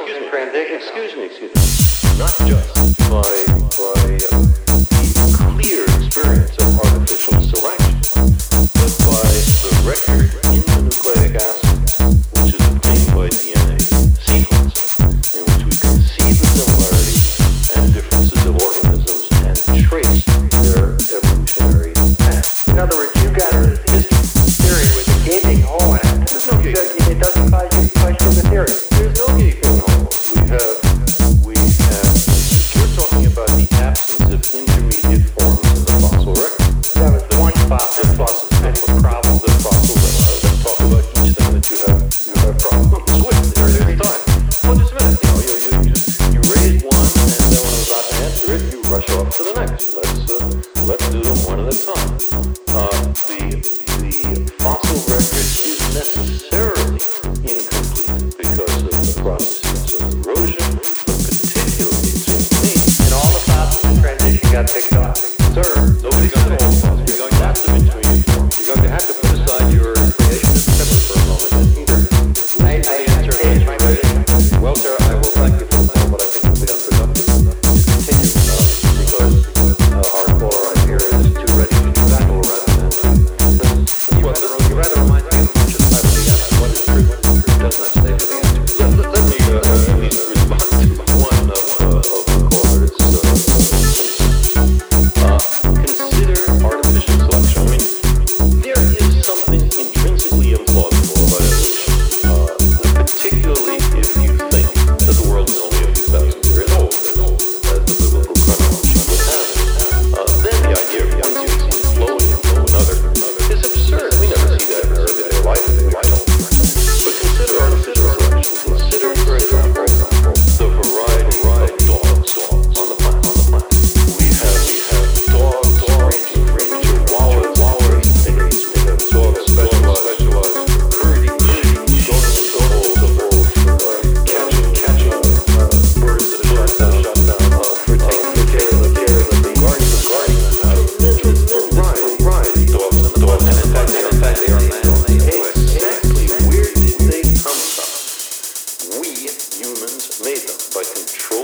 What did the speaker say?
excuse me, not just by the clear experience of artificial selection, but by the record in the nucleic acid, which is obtained by DNA sequencing, in which we can see the similarities and differences of organisms and trace their evolutionary path. In other words, you got a theory with a gaping hole in it. There's no gaping hole. It doesn't cause you to question the theory. There's no gaping holes. You're talking about the absence of intermediate forms in the fossil record. That was one fossil. The fossils have a problem. The fossils let's talk about each thing that you have problems with. There's time. Well, just a minute. You raise one, and then when I'm about to answer it, you rush off to the next. Let's do them one at a time. The fossil record is necessarily incomplete because of the processes of erosion, but particularly to me. And all the fossils in transition got picked off. Sir, nobody got the whole fossils. You're going to have to intermediate forms. You're going to have to put aside your creationist premise for a moment and either I changed my position. well, sir, I will thank you for the time, but I think it would be unproductive to continue because our caller right here is too ready to do battle rather than you rather remind me of which is part of the answer. What is true? Does not stay with the answer. Let me at least respond to one of the callers. Consider artificial selection. I mean, there is something intrinsically implausible about evolution, particularly if you think that the world is only a few thousand years old, as the biblical chronology would have it. Then the idea of one species flowing into another is absurd. We never see that in our everyday life. But consider artificial selection. Consider, for example, the variety of dogs on the planet. We have dogs ranging from chihuahuas, we have dogs specialized for herding, going into holes, catching birds that are shot down, for taking care of the guarding the house. Tremendous variety of dogs and in fact they are man-made. Exactly where did they come from? We humans made them by controlling